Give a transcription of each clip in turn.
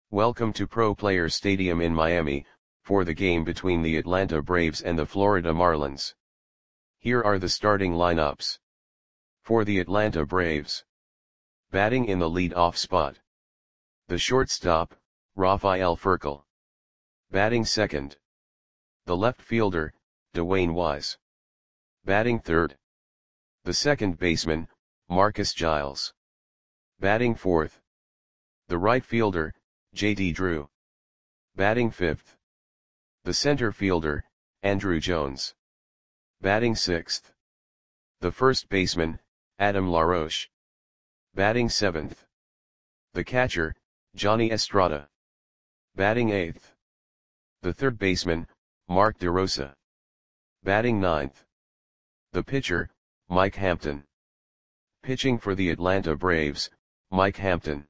Welcome to Pro Players Stadium in Miami, for the game between the Atlanta Braves and the Florida Marlins. Here are the starting lineups. For the Atlanta Braves. Batting in the lead-off spot. The shortstop, Rafael Furcal. Batting second. The left fielder, Dwayne Wise. Batting third. The second baseman, Marcus Giles. Batting fourth. The right fielder, J.D. Drew. Batting fifth. The center fielder, Andruw Jones. Batting sixth. The first baseman, Adam LaRoche. Batting seventh. The catcher, Johnny Estrada. Batting eighth. The third baseman, Mark DeRosa. Batting ninth. The pitcher, Mike Hampton. Pitching for the Atlanta Braves, Mike Hampton.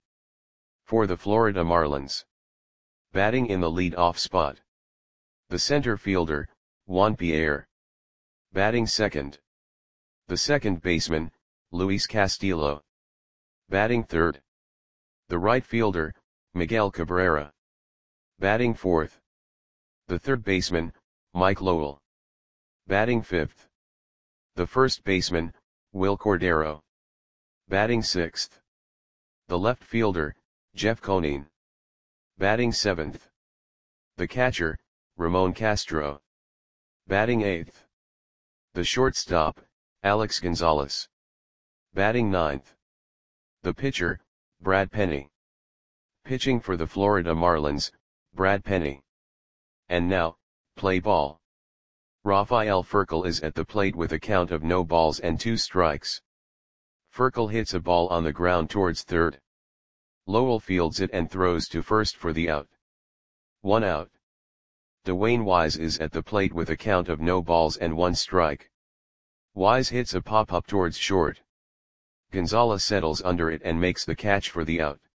For the Florida Marlins. Batting in the lead-off spot. The center fielder, Juan Pierre. Batting second. The second baseman, Luis Castillo. Batting third. The right fielder, Miguel Cabrera. Batting fourth. The third baseman, Mike Lowell. Batting fifth. The first baseman, Wil Cordero. Batting sixth. The left fielder, Jeff Conine. Batting seventh. The catcher, Ramon Castro. Batting eighth. The shortstop, Alex Gonzalez. Batting ninth. The pitcher, Brad Penny. Pitching for the Florida Marlins, Brad Penny. And now, play ball. Rafael Furcal is at the plate with a count of no balls and 2 strikes. Furcal hits a ball on the ground towards third. Lowell fields it and throws to first for the out. 1 out. Dwayne Wise is at the plate with a count of no balls and 1 strike. Wise hits a pop-up towards short. Gonzalez settles under it and makes the catch for the out.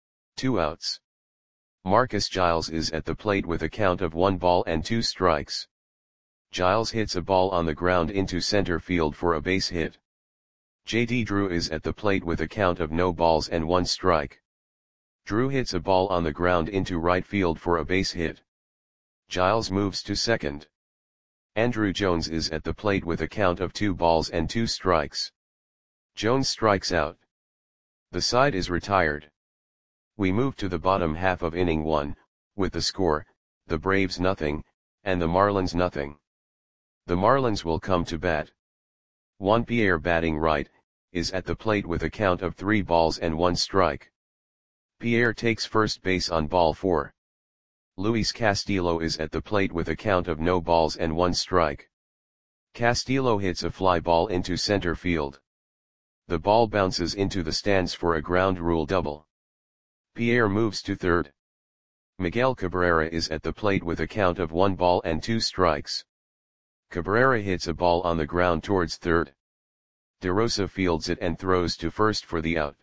2 outs. Marcus Giles is at the plate with a count of 1 ball and 2 strikes. Giles hits a ball on the ground into center field for a base hit. J.D. Drew is at the plate with a count of no balls and 1 strike. Drew hits a ball on the ground into right field for a base hit. Giles moves to second. Andruw Jones is at the plate with a count of 2 balls and 2 strikes. Jones strikes out. The side is retired. We move to the bottom half of inning 1, with the score, the Braves nothing, and the Marlins nothing. The Marlins will come to bat. Juan Pierre batting right, is at the plate with a count of 3 balls and 1 strike. Pierre takes first base on ball 4. Luis Castillo is at the plate with a count of no balls and 1 strike. Castillo hits a fly ball into center field. The ball bounces into the stands for a ground rule double. Pierre moves to third. Miguel Cabrera is at the plate with a count of 1 ball and 2 strikes. Cabrera hits a ball on the ground towards third. DeRosa fields it and throws to first for the out.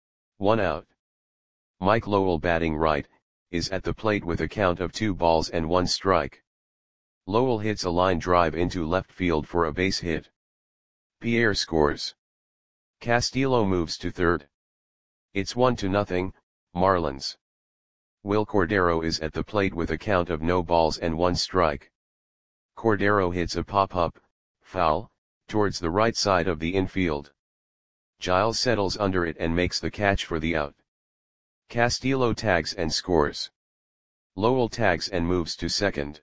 1 out. Mike Lowell batting right, is at the plate with a count of 2 balls and 1 strike. Lowell hits a line drive into left field for a base hit. Pierre scores. Castillo moves to third. It's 1-0, Marlins. Wil Cordero is at the plate with a count of no balls and 1 strike. Cordero hits a pop-up, foul, towards the right side of the infield. Giles settles under it and makes the catch for the out. Castillo tags and scores. Lowell tags and moves to second.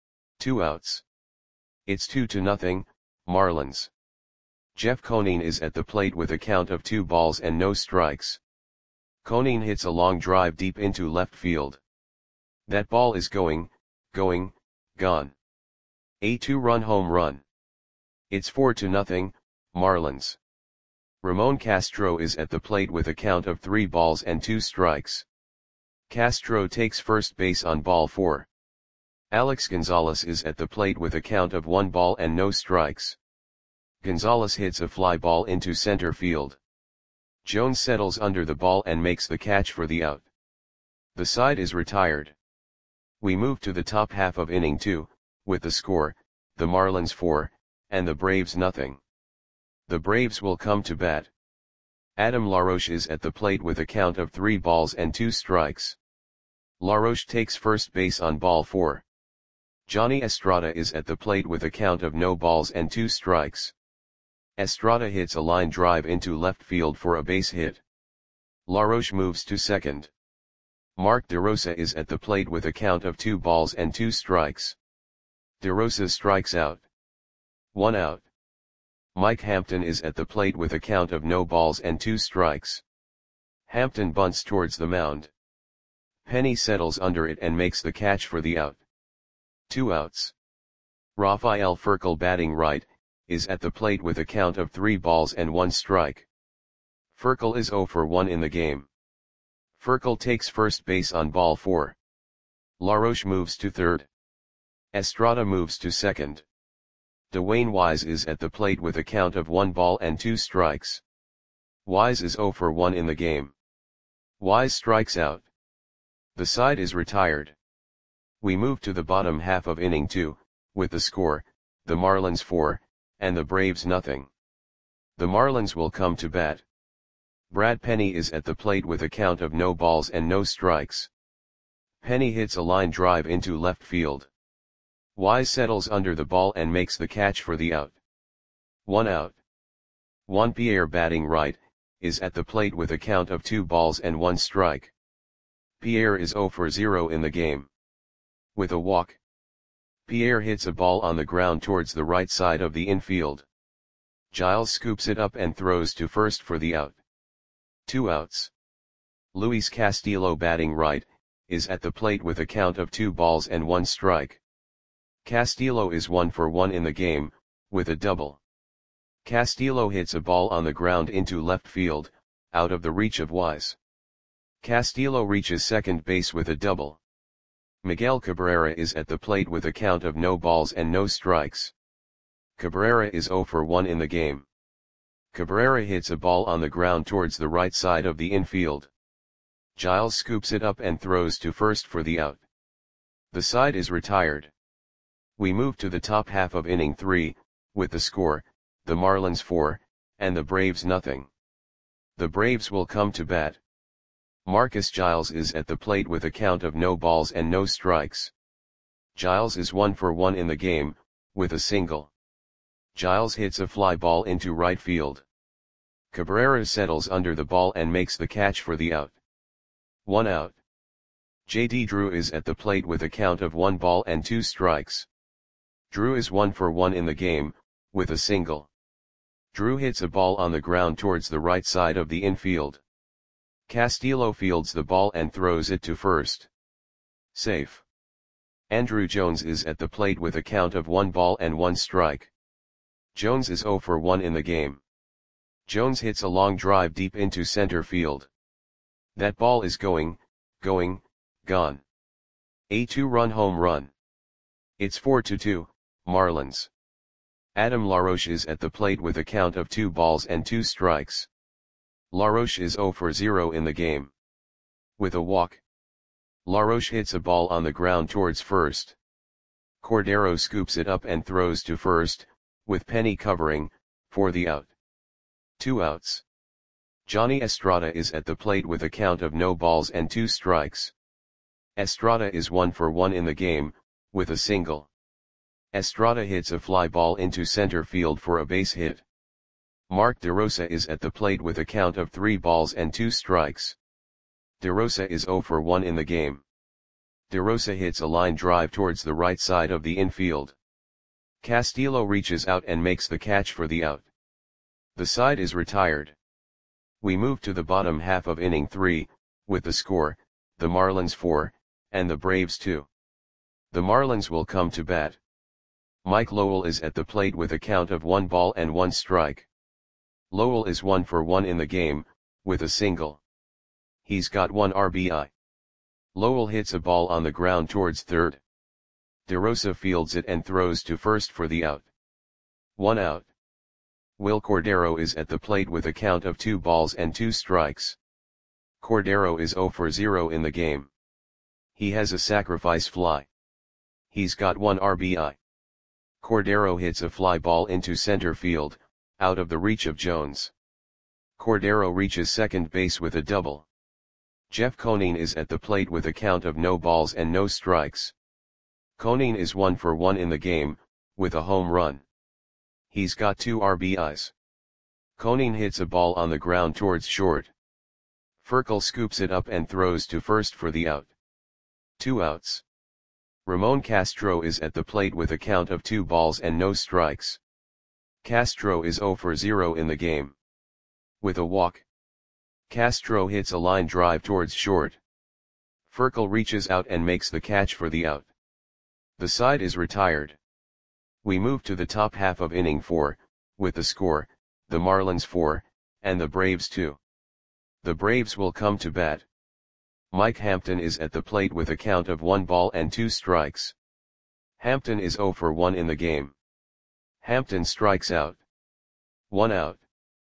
2 outs. It's 2-0, Marlins. Jeff Conine is at the plate with a count of 2 balls and no strikes. Conine hits a long drive deep into left field. That ball is gone. A 2-run home run. It's 4-0, Marlins. Ramon Castro is at the plate with a count of 3 balls and 2 strikes. Castro takes first base on ball 4. Alex Gonzalez is at the plate with a count of 1 ball and no strikes. Gonzalez hits a fly ball into center field. Jones settles under the ball and makes the catch for the out. The side is retired. We move to the top half of inning 2, with the score, the Marlins 4, and the Braves nothing. The Braves will come to bat. Adam LaRoche is at the plate with a count of 3 balls and 2 strikes. LaRoche takes first base on ball 4. Johnny Estrada is at the plate with a count of no balls and 2 strikes. Estrada hits a line drive into left field for a base hit. LaRoche moves to second. Mark DeRosa is at the plate with a count of 2 balls and 2 strikes. DeRosa strikes out. 1 out. Mike Hampton is at the plate with a count of no balls and 2 strikes. Hampton bunts towards the mound. Penny settles under it and makes the catch for the out. 2 outs. Rafael Furcal, batting right, is at the plate with a count of 3 balls and 1 strike. Furcal is 0 for 1 in the game. Furcal takes first base on ball 4. LaRoche moves to third. Estrada moves to second. Dwayne Wise is at the plate with a count of 1 ball and 2 strikes. Wise is 0 for 1 in the game. Wise strikes out. The side is retired. We move to the bottom half of inning 2, with the score, the Marlins 4, and the Braves nothing. The Marlins will come to bat. Brad Penny is at the plate with a count of no balls and no strikes. Penny hits a line drive into left field. Wise settles under the ball and makes the catch for the out. 1 out. Juan Pierre, batting right, is at the plate with a count of 2 balls and 1 strike. Pierre is 0 for 0 in the game. With a walk, Pierre hits a ball on the ground towards the right side of the infield. Giles scoops it up and throws to first for the out. 2 outs. Luis Castillo, batting right, is at the plate with a count of 2 balls and 1 strike. Castillo is 1 for 1 in the game, with a double. Castillo hits a ball on the ground into left field, out of the reach of Wise. Castillo reaches second base with a double. Miguel Cabrera is at the plate with a count of no balls and no strikes. Cabrera is 0 for 1 in the game. Cabrera hits a ball on the ground towards the right side of the infield. Giles scoops it up and throws to first for the out. The side is retired. We move to the top half of inning 3, with the score, the Marlins 4, and the Braves nothing. The Braves will come to bat. Marcus Giles is at the plate with a count of no balls and no strikes. Giles is 1 for 1 in the game, with a single. Giles hits a fly ball into right field. Cabrera settles under the ball and makes the catch for the out. 1 out. J.D. Drew is at the plate with a count of 1 ball and 2 strikes. Drew is 1 for 1 in the game, with a single. Drew hits a ball on the ground towards the right side of the infield. Castillo fields the ball and throws it to first. Safe. Andrew Jones is at the plate with a count of 1 ball and 1 strike. Jones is 0 for 1 in the game. Jones hits a long drive deep into center field. That ball is gone. A 2-run home run. It's 4-2, Marlins. Adam LaRoche is at the plate with a count of 2 balls and 2 strikes. LaRoche is 0 for 0 in the game. With a walk, LaRoche hits a ball on the ground towards first. Cordero scoops it up and throws to first, with Penny covering, for the out. 2 outs. Johnny Estrada is at the plate with a count of no balls and 2 strikes. Estrada is 1 for 1 in the game, with a single. Estrada hits a fly ball into center field for a base hit. Mark DeRosa is at the plate with a count of 3 balls and 2 strikes. DeRosa is 0 for 1 in the game. DeRosa hits a line drive towards the right side of the infield. Castillo reaches out and makes the catch for the out. The side is retired. We move to the bottom half of inning 3, with the score, the Marlins 4, and the Braves 2. The Marlins will come to bat. Mike Lowell is at the plate with a count of 1 ball and 1 strike. Lowell is 1 for 1 in the game, with a single. He's got 1 RBI. Lowell hits a ball on the ground towards third. DeRosa fields it and throws to first for the out. 1 out. Will Cordero is at the plate with a count of 2 balls and 2 strikes. Cordero is 0 for 0 in the game. He has a sacrifice fly. He's got 1 RBI. Cordero hits a fly ball into center field, out of the reach of Jones. Cordero reaches second base with a double. Jeff Conine is at the plate with a count of no balls and no strikes. Conine is 1 for 1 in the game, with a home run. He's got 2 RBIs. Conine hits a ball on the ground towards short. Furcal scoops it up and throws to first for the out. 2 outs. Ramon Castro is at the plate with a count of 2 balls and no strikes. Castro is 0 for 0 in the game. With a walk. Castro hits a line drive towards short. Furcal reaches out and makes the catch for the out. The side is retired. We move to the top half of inning 4, with the score, the Marlins 4, and the Braves 2. The Braves will come to bat. Mike Hampton is at the plate with a count of 1 ball and 2 strikes. Hampton is 0 for 1 in the game. Hampton strikes out. 1 out.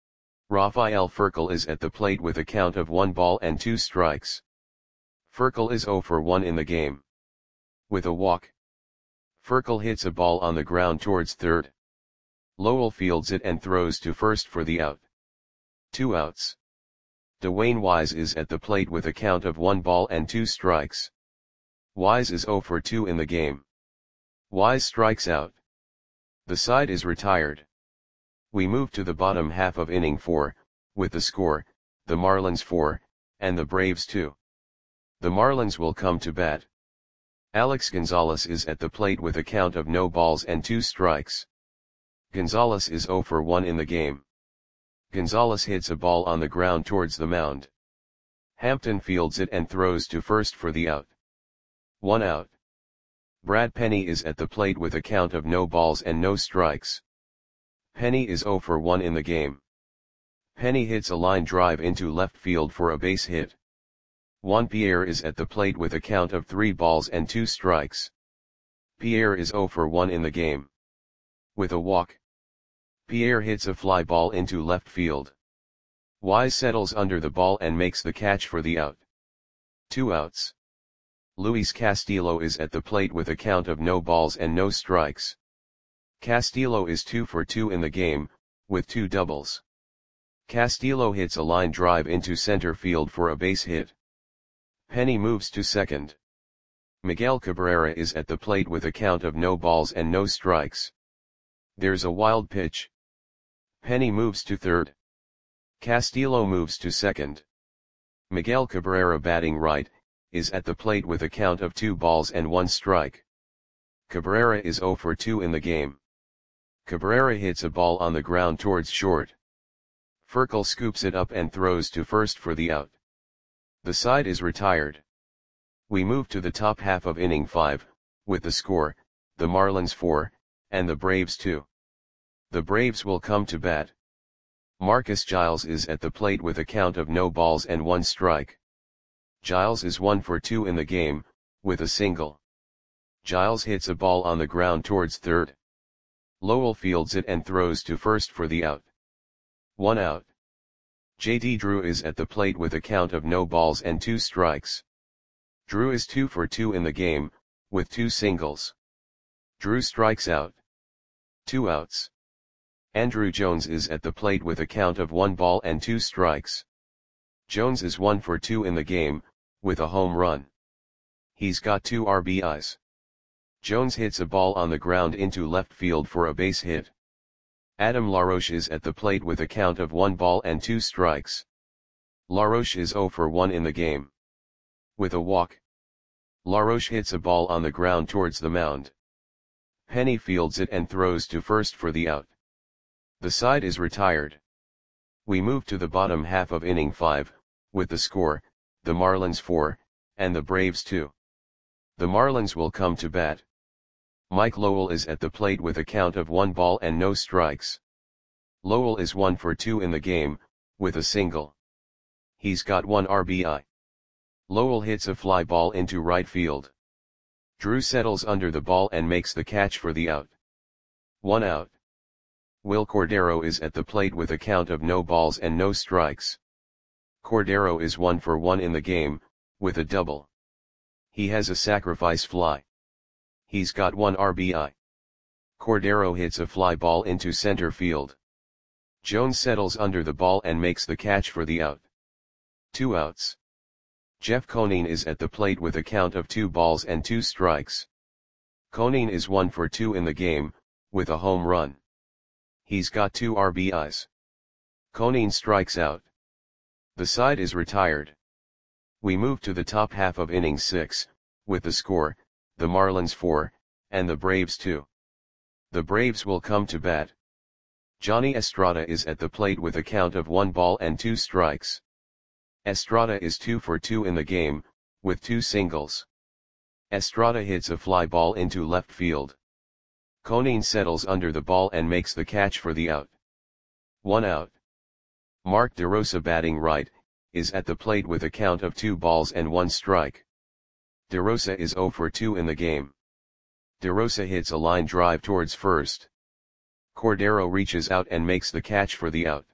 Rafael Furcal is at the plate with a count of 1 ball and 2 strikes. Furcal is 0 for 1 in the game. With a walk. Furcal hits a ball on the ground towards third. Lowell fields it and throws to first for the out. 2 outs. Dwayne Wise is at the plate with a count of 1 ball and 2 strikes. Wise is 0 for 2 in the game. Wise strikes out. The side is retired. We move to the bottom half of inning 4, with the score, the Marlins 4, and the Braves 2. The Marlins will come to bat. Alex Gonzalez is at the plate with a count of no balls and 2 strikes. Gonzalez is 0 for 1 in the game. Gonzalez hits a ball on the ground towards the mound. Hampton fields it and throws to first for the out. 1 out. Brad Penny is at the plate with a count of no balls and no strikes. Penny is 0 for 1 in the game. Penny hits a line drive into left field for a base hit. Juan Pierre is at the plate with a count of 3 balls and 2 strikes. Pierre is 0 for 1 in the game. With a walk. Pierre hits a fly ball into left field. Wise settles under the ball and makes the catch for the out. 2 outs. Luis Castillo is at the plate with a count of no balls and no strikes. Castillo is 2 for 2 in the game, with 2 doubles. Castillo hits a line drive into center field for a base hit. Penny moves to second. Miguel Cabrera is at the plate with a count of no balls and no strikes. There's a wild pitch. Penny moves to third. Castillo moves to second. Miguel Cabrera, batting right, is at the plate with a count of 2 balls and 1 strike. Cabrera is 0 for 2 in the game. Cabrera hits a ball on the ground towards short. Furcal scoops it up and throws to first for the out. The side is retired. We move to the top half of inning 5, with the score, the Marlins 4, and the Braves 2. The Braves will come to bat. Marcus Giles is at the plate with a count of no balls and 1 strike. Giles is 1 for 2 in the game, with a single. Giles hits a ball on the ground towards third. Lowell fields it and throws to first for the out. 1 out. J.D. Drew is at the plate with a count of no balls and 2 strikes. Drew is 2 for 2 in the game, with 2 singles. Drew strikes out. 2 outs. Andrew Jones is at the plate with a count of 1 ball and 2 strikes. Jones is 1 for 2 in the game, with a home run. He's got 2 RBIs. Jones hits a ball on the ground into left field for a base hit. Adam LaRoche is at the plate with a count of 1 ball and 2 strikes. LaRoche is 0 for 1 in the game. With a walk. LaRoche hits a ball on the ground towards the mound. Penny fields it and throws to first for the out. The side is retired. We move to the bottom half of inning 5, with the score, the Marlins 4, and the Braves 2. The Marlins will come to bat. Mike Lowell is at the plate with a count of 1 ball and no strikes. Lowell is 1 for 2 in the game, with a single. He's got 1 RBI. Lowell hits a fly ball into right field. Drew settles under the ball and makes the catch for the out. 1 out. Will Cordero is at the plate with a count of no balls and no strikes. Cordero is 1 for 1 in the game, with a double. He has a sacrifice fly. He's got 1 RBI. Cordero hits a fly ball into center field. Jones settles under the ball and makes the catch for the out. 2 outs. Jeff Conine is at the plate with a count of 2 balls and 2 strikes. Conine is 1 for 2 in the game, with a home run. He's got 2 RBIs. Conine strikes out. The side is retired. We move to the top half of inning 6, with the score, the Marlins 4, and the Braves 2. The Braves will come to bat. Johnny Estrada is at the plate with a count of 1 ball and 2 strikes. Estrada is 2 for 2 in the game, with 2 singles. Estrada hits a fly ball into left field. Conine settles under the ball and makes the catch for the out. 1 out. Mark DeRosa, batting right, is at the plate with a count of 2 balls and 1 strike. DeRosa is 0 for 2 in the game. DeRosa hits a line drive towards first. Cordero reaches out and makes the catch for the out.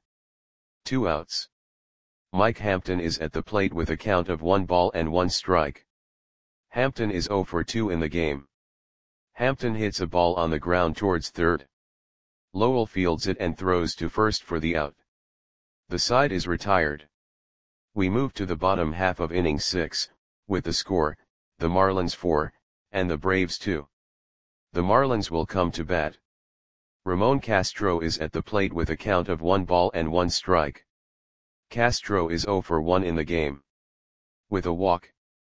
2 outs. Mike Hampton is at the plate with a count of 1 ball and 1 strike. Hampton is 0 for 2 in the game. Hampton hits a ball on the ground towards third. Lowell fields it and throws to first for the out. The side is retired. We move to the bottom half of inning 6, with the score, the Marlins 4, and the Braves 2. The Marlins will come to bat. Ramon Castro is at the plate with a count of 1 ball and 1 strike. Castro is 0 for 1 in the game. With a walk,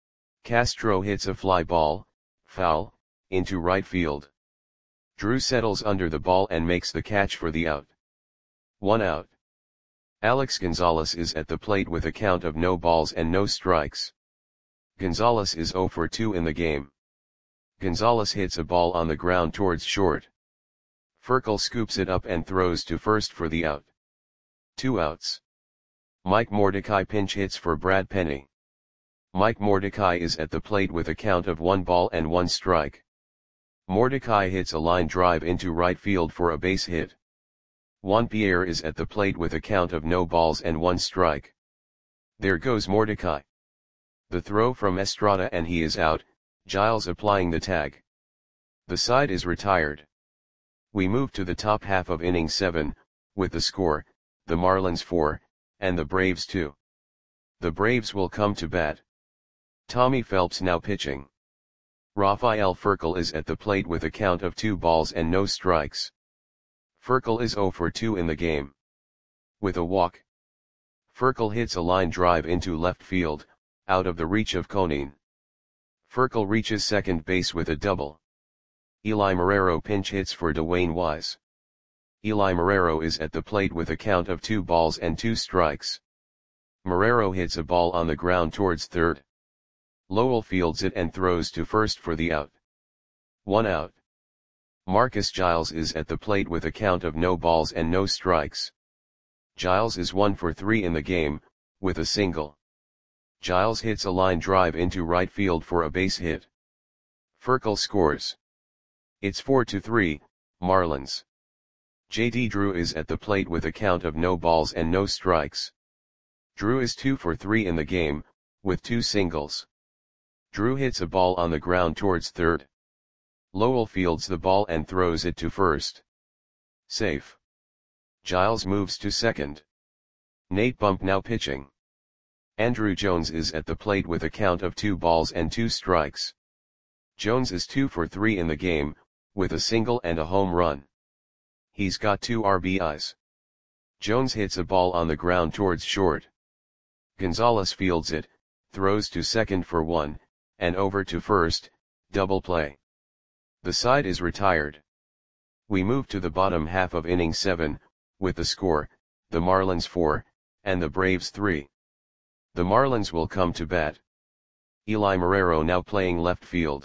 Castro hits a fly ball, foul, into right field. Drew settles under the ball and makes the catch for the out. 1 out. Alex Gonzalez is at the plate with a count of no balls and no strikes. Gonzalez is 0 for 2 in the game. Gonzalez hits a ball on the ground towards short. Furkel scoops it up and throws to first for the out. 2 outs. Mike Mordecai pinch hits for Brad Penny. Mike Mordecai is at the plate with a count of 1 ball and 1 strike. Mordecai hits a line drive into right field for a base hit. Juan Pierre is at the plate with a count of no balls and 1 strike. There goes Mordecai. The throw from Estrada and he is out, Giles applying the tag. The side is retired. We move to the top half of inning 7, with the score, the Marlins 4, and the Braves 2. The Braves will come to bat. Tommy Phelps now pitching. Rafael Furkel is at the plate with a count of 2 balls and no strikes. Furkel is 0 for 2 in the game. With a walk, Furkel hits a line drive into left field, out of the reach of Conine. Furkel reaches second base with a double. Eli Marrero pinch hits for Dwayne Wise. Eli Marrero is at the plate with a count of 2 balls and 2 strikes. Marrero hits a ball on the ground towards third. Lowell fields it and throws to first for the out. 1 out. Marcus Giles is at the plate with a count of no balls and no strikes. Giles is 1 for 3 in the game, with a single. Giles hits a line drive into right field for a base hit. Furkel scores. It's 4-3, Marlins. J.D. Drew is at the plate with a count of no balls and no strikes. Drew is 2 for 3 in the game, with 2 singles. Drew hits a ball on the ground towards third. Lowell fields the ball and throws it to first. Safe. Giles moves to second. Nate Bump now pitching. Andrew Jones is at the plate with a count of 2 balls and 2 strikes. Jones is 2 for 3 in the game, with a single and a home run. He's got 2 RBIs. Jones hits a ball on the ground towards short. Gonzalez fields it, throws to second for 1, and over to first, double play. The side is retired. We move to the bottom half of inning 7, with the score, the Marlins 4, and the Braves 3. The Marlins will come to bat. Eli Marrero now playing left field.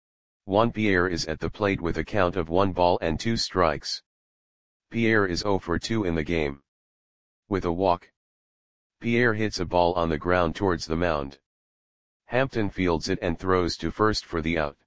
Juan Pierre is at the plate with a count of 1 ball and 2 strikes. Pierre is 0 for 2 in the game. With a walk, Pierre hits a ball on the ground towards the mound. Hampton fields it and throws to first for the out.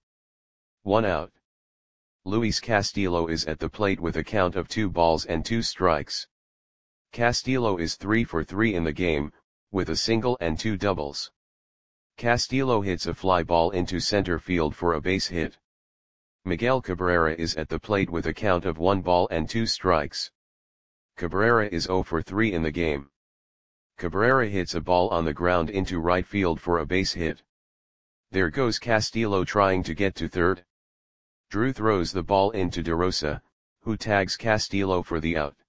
1 out. Luis Castillo is at the plate with a count of 2 balls and 2 strikes. Castillo is 3 for 3 in the game, with a single and 2 doubles. Castillo hits a fly ball into center field for a base hit. Miguel Cabrera is at the plate with a count of 1 ball and 2 strikes. Cabrera is 0 for 3 in the game. Cabrera hits a ball on the ground into right field for a base hit. There goes Castillo trying to get to third. Drew throws the ball into DeRosa, who tags Castillo for the out.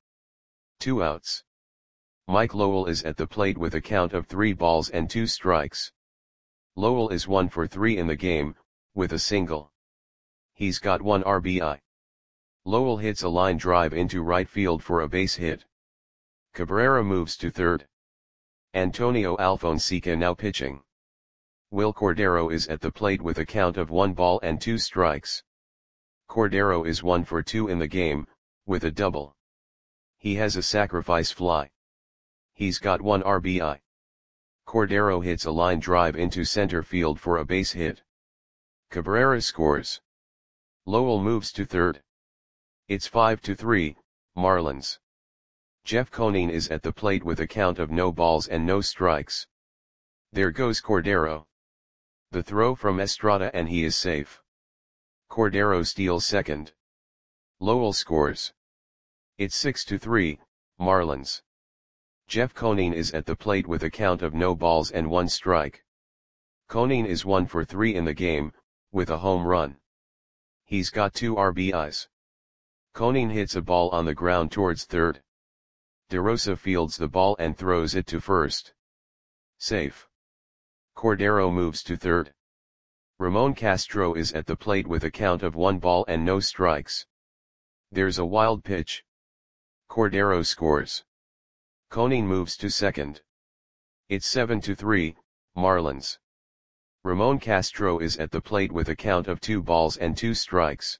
2 outs. Mike Lowell is at the plate with a count of 3 balls and 2 strikes. Lowell is 1 for 3 in the game, with a single. He's got 1 RBI. Lowell hits a line drive into right field for a base hit. Cabrera moves to third. Antonio Alfonseca now pitching. Will Cordero is at the plate with a count of 1 ball and 2 strikes. Cordero is 1 for 2 in the game, with a double. He has a sacrifice fly. He's got 1 RBI. Cordero hits a line drive into center field for a base hit. Cabrera scores. Lowell moves to third. It's 5-3, Marlins. Jeff Conine is at the plate with a count of no balls and no strikes. There goes Cordero. The throw from Estrada and he is safe. Cordero steals second. Lowell scores. It's 6-3, Marlins. Jeff Conine is at the plate with a count of no balls and 1 strike. Conine is 1 for 3 in the game, with a home run. He's got 2 RBIs. Conine hits a ball on the ground towards third. DeRosa fields the ball and throws it to first. Safe. Cordero moves to third. Ramon Castro is at the plate with a count of 1 ball and no strikes. There's a wild pitch. Cordero scores. Conine moves to second. It's 7-3, Marlins. Ramon Castro is at the plate with a count of 2 balls and 2 strikes.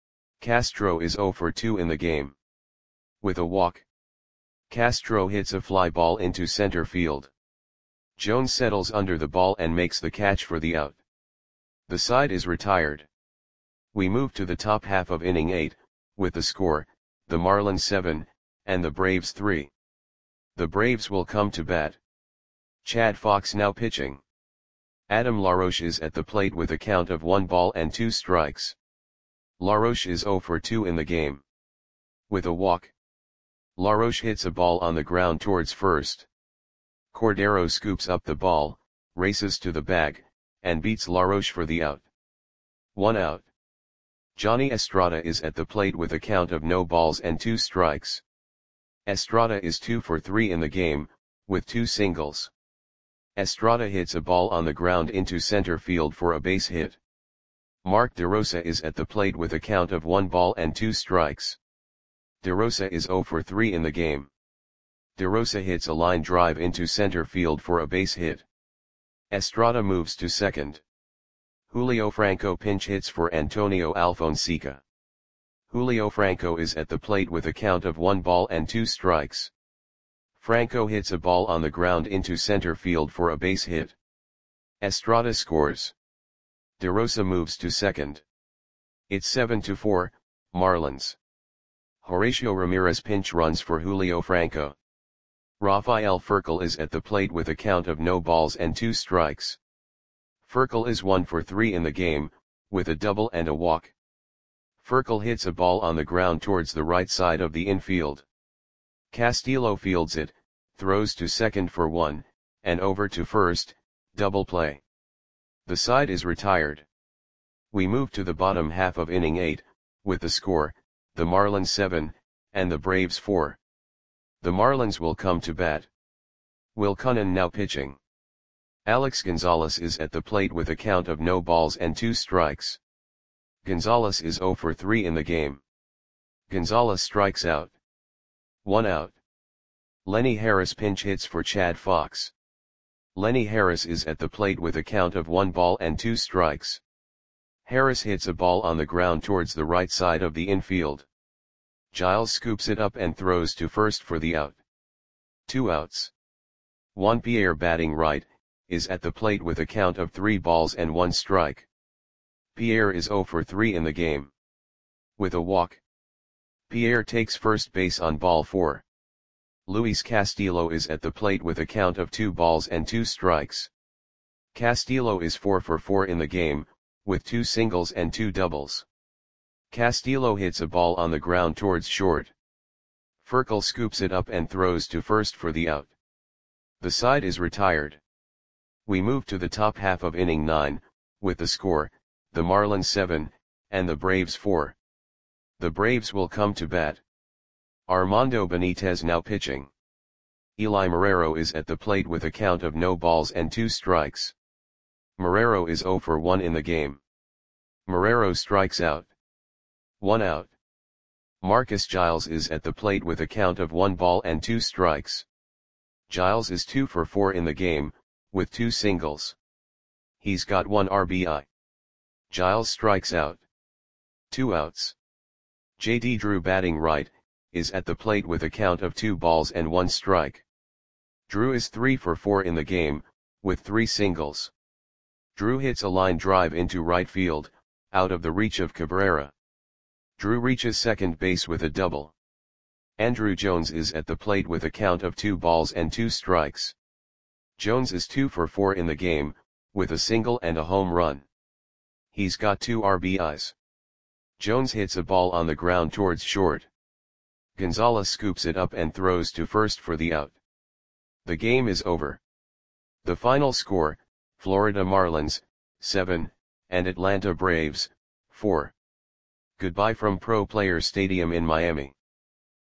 Castro is 0 for 2 in the game. With a walk. Castro hits a fly ball into center field. Jones settles under the ball and makes the catch for the out. The side is retired. We move to the top half of inning 8, with the score, the Marlins 7, and the Braves 3. The Braves will come to bat. Chad Fox now pitching. Adam LaRoche is at the plate with a count of 1 ball and 2 strikes. LaRoche is 0 for 2 in the game. With a walk. LaRoche hits a ball on the ground towards first. Cordero scoops up the ball, races to the bag, and beats LaRoche for the out. 1 out. Johnny Estrada is at the plate with a count of no balls and 2 strikes. Estrada is 2 for 3 in the game, with 2 singles. Estrada hits a ball on the ground into center field for a base hit. Mark DeRosa is at the plate with a count of 1 ball and 2 strikes. DeRosa is 0 for 3 in the game. DeRosa hits a line drive into center field for a base hit. Estrada moves to second. Julio Franco pinch hits for Antonio Alfonseca. Julio Franco is at the plate with a count of 1 ball and 2 strikes. Franco hits a ball on the ground into center field for a base hit. Estrada scores. DeRosa moves to second. It's 7-4, Marlins. Horacio Ramirez pinch runs for Julio Franco. Rafael Furcal is at the plate with a count of no balls and 2 strikes. Furcal is 1 for 3 in the game, with a double and a walk. Furcal hits a ball on the ground towards the right side of the infield. Castillo fields it, throws to second for 1, and over to first, double play. The side is retired. We move to the bottom half of inning 8, with the score, the Marlins 7, and the Braves 4. The Marlins will come to bat. Will Cunnan now pitching. Alex Gonzalez is at the plate with a count of no balls and 2 strikes. Gonzalez is 0 for 3 in the game. Gonzalez strikes out. 1 out. Lenny Harris pinch hits for Chad Fox. Lenny Harris is at the plate with a count of 1 ball and 2 strikes. Harris hits a ball on the ground towards the right side of the infield. Giles scoops it up and throws to first for the out. 2 outs. Juan Pierre batting right, is at the plate with a count of 3 balls and 1 strike. Pierre is 0 for 3 in the game. With a walk. Pierre takes first base on ball 4. Luis Castillo is at the plate with a count of 2 balls and 2 strikes. Castillo is 4 for 4 in the game, with 2 singles and 2 doubles. Castillo hits a ball on the ground towards short. Furcal scoops it up and throws to first for the out. The side is retired. We move to the top half of inning 9, with the score, the Marlins 7, and the Braves 4. The Braves will come to bat. Armando Benitez now pitching. Eli Marrero is at the plate with a count of no balls and 2 strikes. Marrero is 0 for 1 in the game. Marrero strikes out. 1 out. Marcus Giles is at the plate with a count of 1 ball and 2 strikes. Giles is 2 for 4 in the game, with 2 singles. He's got 1 RBI. Giles strikes out. 2 outs. J.D. Drew batting right, is at the plate with a count of 2 balls and 1 strike. Drew is 3 for 4 in the game, with 3 singles. Drew hits a line drive into right field, out of the reach of Cabrera. Drew reaches second base with a double. Andruw Jones is at the plate with a count of 2 balls and 2 strikes. Jones is 2 for 4 in the game, with a single and a home run. He's got 2 RBIs. Jones hits a ball on the ground towards short. Gonzalez scoops it up and throws to first for the out. The game is over. The final score, Florida Marlins, 7, and Atlanta Braves, 4. Goodbye from Pro Players Stadium in Miami.